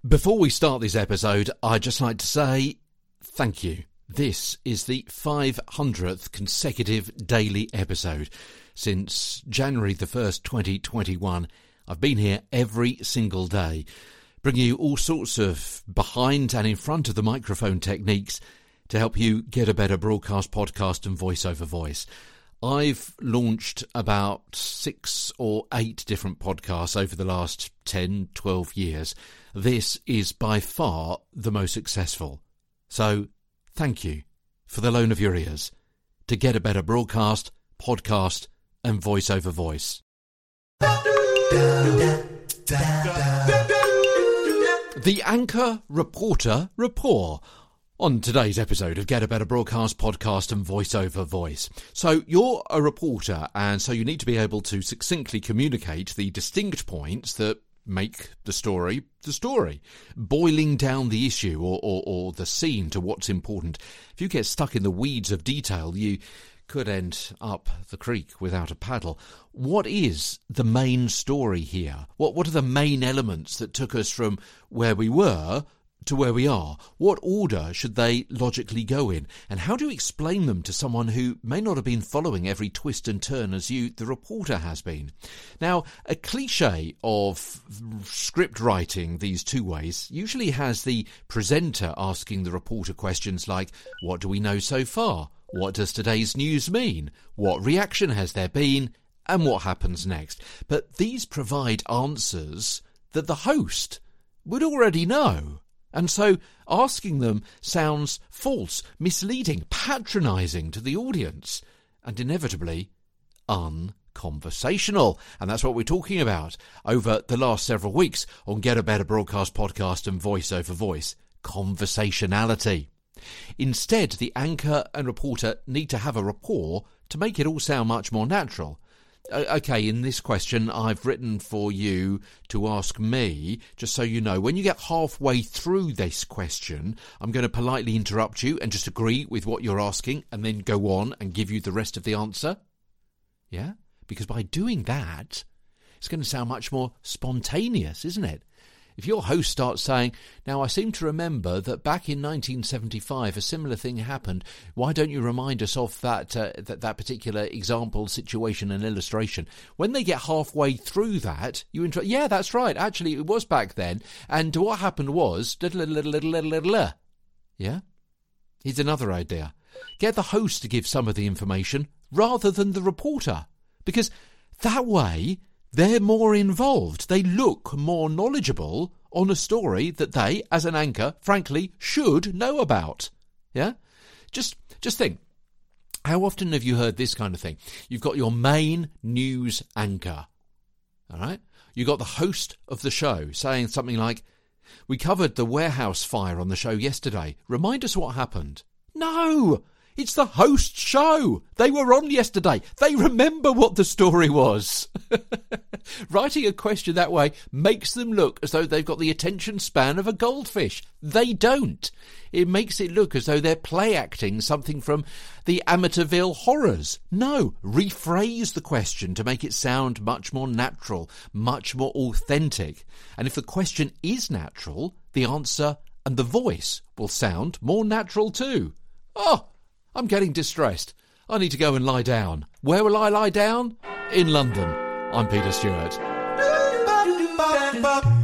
Before we start this episode, I'd just like to say thank you. This is the 500th consecutive daily episode. Since January the 1st, 2021, I've been here every single day, bringing you all sorts of behind and in front of the microphone techniques to help you get a better broadcast, podcast and voice-over voice. I've launched about 6 or 8 different podcasts over the last 10, 12 years. This is by far the most successful. So, thank you for the loan of your ears to get a better broadcast, podcast and voice-over voice. The Anchor Reporter Rapport. On today's episode of Get a Better Broadcast, Podcast and Voice-Over Voice. So you're a reporter, and so you need to be able to succinctly communicate the distinct points that make the story, boiling down the issue or the scene to what's important. If you get stuck in the weeds of detail, you could end up the creek without a paddle. What is the main story here? What are the main elements that took us from where we were to where we are? What order should they logically go in? And how do you explain them to someone who may not have been following every twist and turn as you, the reporter, has been? Now, a cliche of script writing these two ways usually has the presenter asking the reporter questions like, what do we know so far? What does today's news mean? What reaction has there been? And what happens next? But these provide answers that the host would already know. And so asking them sounds false, misleading, patronising to the audience, and inevitably unconversational. And that's what we're talking about over the last several weeks on Get a Better Broadcast, Podcast and Voice-Over Voice. Conversationality. Instead, the anchor and reporter need to have a rapport to make it all sound much more natural. Okay, in this question, I've written for you to ask me, just so you know, when you get halfway through this question, I'm going to politely interrupt you and just agree with what you're asking and then go on and give you the rest of the answer. Yeah? Because by doing that, it's going to sound much more spontaneous, isn't it? If your host starts saying, now I seem to remember that back in 1975 a similar thing happened, why don't you remind us of that particular example, situation and illustration? When they get halfway through that, you interrupt, yeah, that's right, actually it was back then, and what happened was, yeah? Here's another idea. Get the host to give some of the information rather than the reporter, because that way they're more involved. They look more knowledgeable on a story that they, as an anchor, frankly, should know about. Yeah? Just think. How often have you heard this kind of thing? You've got your main news anchor. All right? You've got the host of the show saying something like, we covered the warehouse fire on the show yesterday. Remind us what happened. No! It's the host's show. They were on yesterday. They remember what the story was. Writing a question that way makes them look as though they've got the attention span of a goldfish. They don't. It makes it look as though they're play acting something from the Amityville horrors. No, rephrase the question to make it sound much more natural, much more authentic. And if the question is natural, the answer and the voice will sound more natural too. Oh, I'm getting distressed. I need to go and lie down. Where will I lie down? In London. I'm Peter Stewart.